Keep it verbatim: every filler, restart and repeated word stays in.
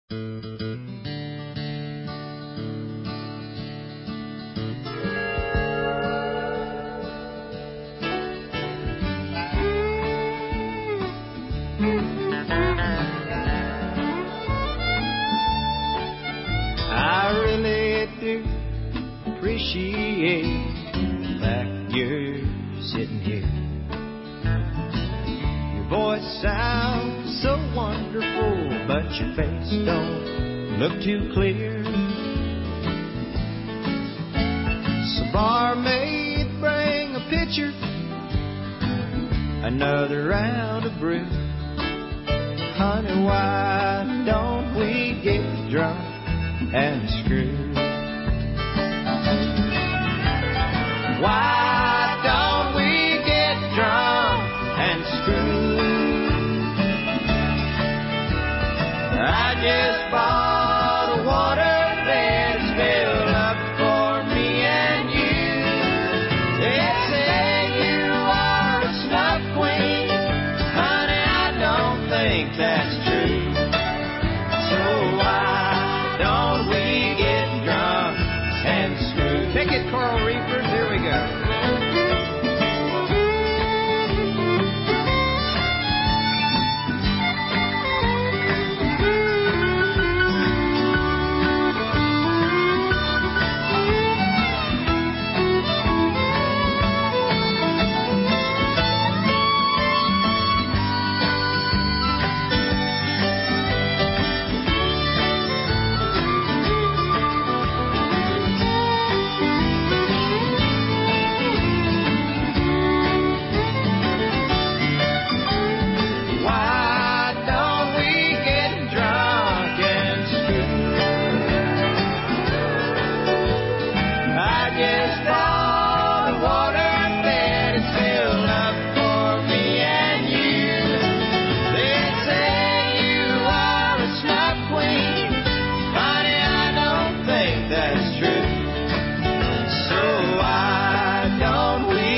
I really do appreciate the fact you're sitting here. Your voice sounds so wonderful, but your face don't look too clear. So barmaid, bring a pitcher, another round of brew. Honey, why don't we get drunk and screw? Why don't we get drunk and screw? I just bought a water bed filled up for me and you. They say you are a snuff queen. Honey, I don't think that's true. So why don't we get drunk and screw? Take it, Coral Reefers. Here we go. That's true. So why don't we